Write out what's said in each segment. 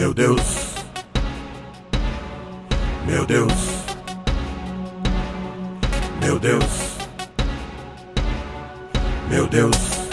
Meu Deus, meu Deus, meu Deus, meu Deus,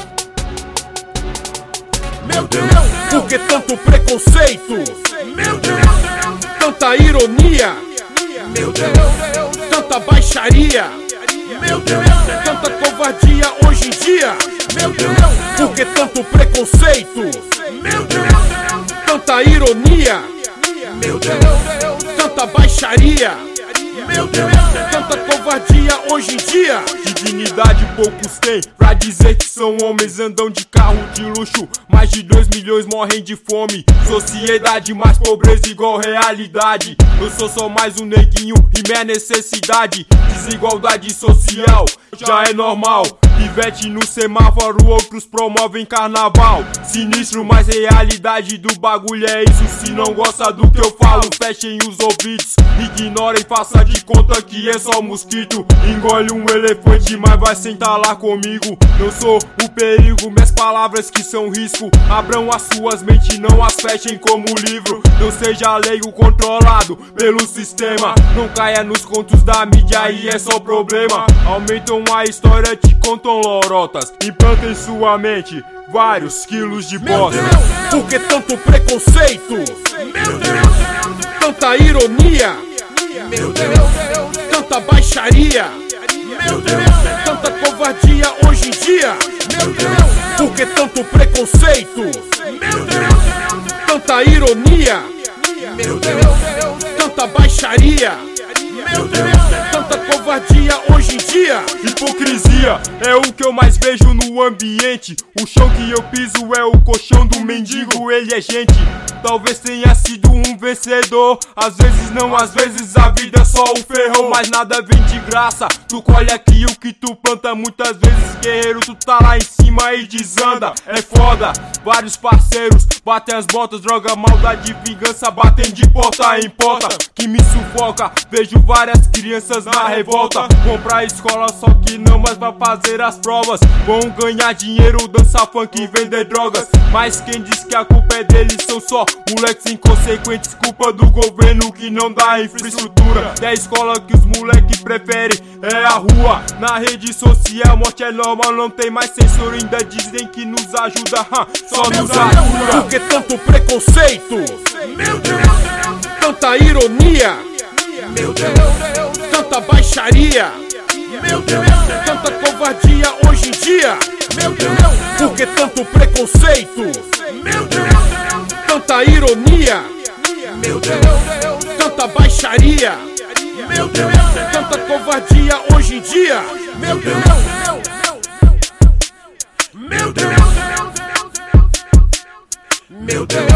meu Deus. Por que tanto preconceito? Meu Deus, Tanta ironia, meu Deus, tanta baixaria, meu Deus, tanta covardia hoje em dia. meu Deus, Por que tanto preconceito? meu Deus, Tanta ironia, meu Deus, tanta baixaria, meu Deus, tanta covardia hoje em dia. Dignidade poucos têm, pra dizer que são homens, andam de carro de luxo. Mais de 2 milhões morrem de fome. Sociedade mais pobreza igual realidade. Eu sou só mais um neguinho e minha necessidade. Desigualdade social já é normal. Pivete no semáforo, outros promovem carnaval. Sinistro, mas realidade do bagulho é isso. Se não gosta do que eu falo, fechem os ouvidos. Ignorem, faça de conta que é só mosquito. Engole um elefante, mas vai sentar lá comigo. Eu sou o perigo, minhas palavras que são risco. Abram as suas mentes, não as fechem como livro. Não seja leigo controlado pelo sistema. Não caia nos contos da mídia, aí é só problema. Aumentam a história, te contam lorotas. Implantem em sua mente vários quilos de bosta. Por que tanto preconceito? meu Deus, Tanta ironia, meu Deus, tanta baixaria, meu Deus, tanta covardia hoje em dia. meu Deus, Por que tanto preconceito? meu Deus, Tanta ironia, meu Deus, tanta baixaria, meu Deus, tanta covardia hoje em dia. Hipocrisia é o que eu mais vejo no ambiente. O chão que eu piso é o colchão do mendigo, ele é gente. Talvez tenha sido um vencedor, às vezes não, às vezes a vida só o ferrou. Mas nada vem de graça, tu colhe aqui o que tu planta. Muitas vezes guerreiro, tu tá lá em cima e desanda. É foda, vários parceiros batem as botas, droga, maldade, vingança, batem de porta em porta. Que me sufoca, vejo várias crianças na revolta. Vão pra escola só que não mais pra fazer as provas. Vão ganhar dinheiro, dançar funk e vender drogas. Mas quem diz que a culpa é deles são só moleques inconsequentes. Culpa do governo que não dá infraestrutura. É a escola que os moleques preferem, é a rua. Na rede social, morte é normal, não tem mais censura. Ainda dizem que nos ajuda, só nos ajuda. Por que tanto preconceito? meu Deus, Tanta ironia, meu Deus, tanta baixaria, meu Deus, tanta covardia hoje em dia. meu Deus, Por que tanto preconceito? meu Deus, Tanta ironia, meu Deus, tanta baixaria, meu Deus, tanta covardia hoje em dia. meu Deus, meu Deus, meu Deus,